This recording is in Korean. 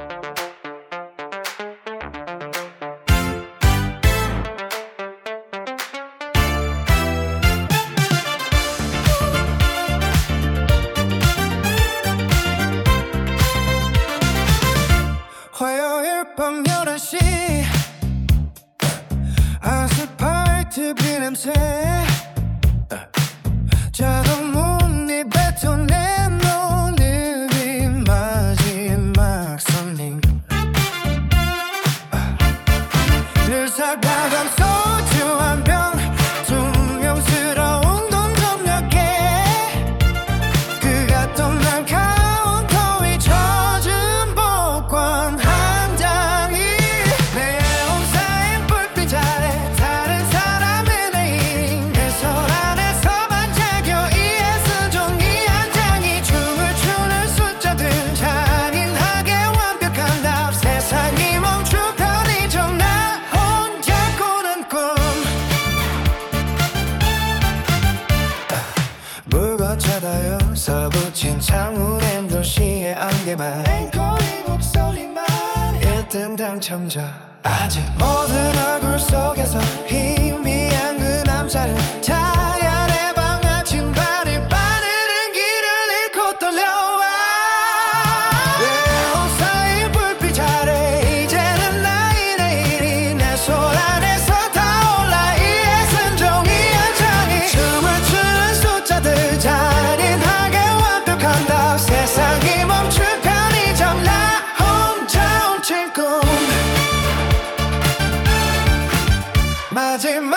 화요일 밤 11시 아스팔트 비냄새 작은 문이 뱉어낸 오늘이 마지막 손님 늘 살다간 소주 한 병 퉁명스러운 돈 점력에 그가 떠난 카운터 위 젖은 복권 한 장이 내 옷사인 불빛 아래 다른 사람의 내일 내 손 안에서 반짝여 이에 쓴 종이 한 장이 춤을 추는 숫자들 잔인하게 완벽한 답 세상이 멈춘 편의점 나 혼자 꾸는 꿈 불거쳐다요 서붙인 창문엔 도시의 안개만 앵콜이 목소리만 1등 당첨자 아직 모든 얼굴 속에서 희미한 그 남자를 자연의 방아친 발이 빠르는 길을 잃고 떨려와 내 옷 사이 불빛 아래 이제는 나의 내일이 내 손 안에서 타올라 이에 쓴 종이 한 장이 춤을 추는 숫자들 잔인하게 완벽한 답 세상이 멈춘 편의점 나 혼자 훔친 꿈 마지막